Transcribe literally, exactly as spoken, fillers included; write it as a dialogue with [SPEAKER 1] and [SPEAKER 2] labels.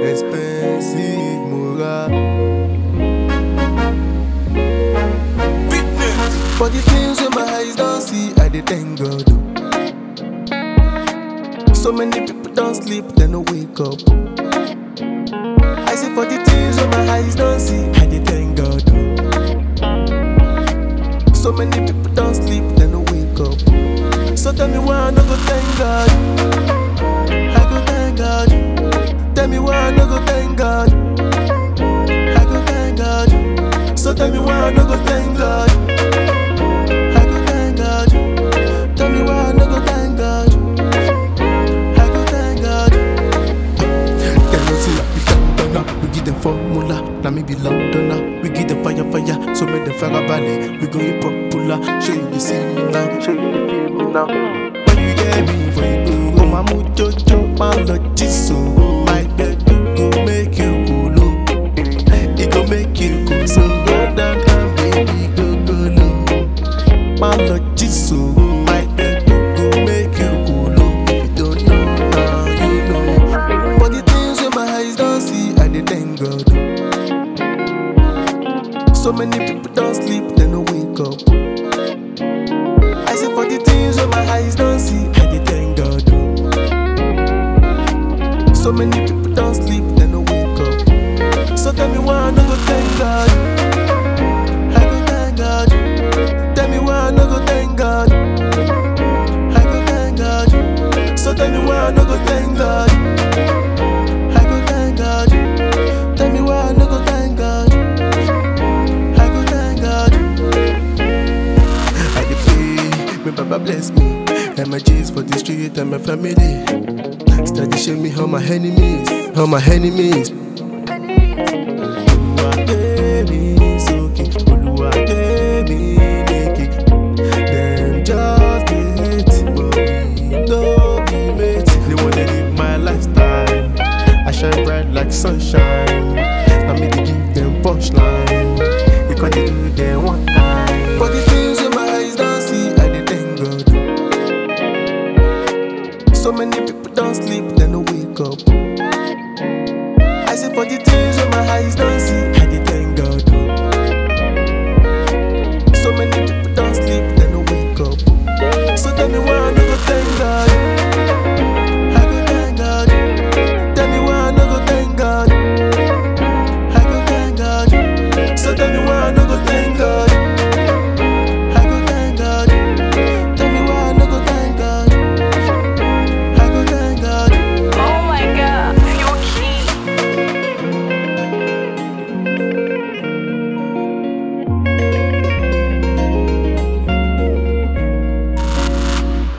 [SPEAKER 1] expensive Mora. For the things with my eyes don't see, I dey thank God. Oh. So many people don't sleep, they no wake up. Oh. I say for the things with my eyes don't see, I dey thank God. Oh. So many people don't sleep, they no wake up. Oh. So tell me why I no go thank God. I go thank God. Tell me why I no go thank God. I go thank God. So tell me why I no go thank God. I go thank God. Tell me why I no go thank God. I go thank God. They no see we thank God. We give them formula. Now me be Londoner. We give them fire fire. So make them fire ballet. We going popular. Show you the see me now. Show you the feel me now. When you hear me, when you do, oh my mujojo, my logiso, my bed go make you cool. It go make you cool. So go down and baby go go low. My logiso, my bed go make you cool. If you don't know now, you know. For the things with my eyes don't see, I dey thank God. So many people don't sleep, they no wake up. I say for the things with my eyes don't see, I dey thank God. So many people don't sleep, they no wake up. So tell me why I no go thank God. I go thank God. Tell me why I no go thank God. I go thank God. So tell me why I no go thank God. I go thank God. Tell me why I no go thank God. I go thank God. I dey pray, may Baba bless me. And my G's for the street and my family. Steady show me how my enemies, how my enemies. Oluwa gave me soaking, Oluwa gave me naked. Them just hate, but we know we mate. They wanna live my lifestyle. I shine bright like sunshine. Now me to give them punchline. Because they do their one time. For the things in my eyes don't see, I dey thank God. So many people don't sleep, they no wake up. I say for the things with my eyes don't see, I dey thank God. So many people don't sleep, they no wake up. So tell me why I no go thank God.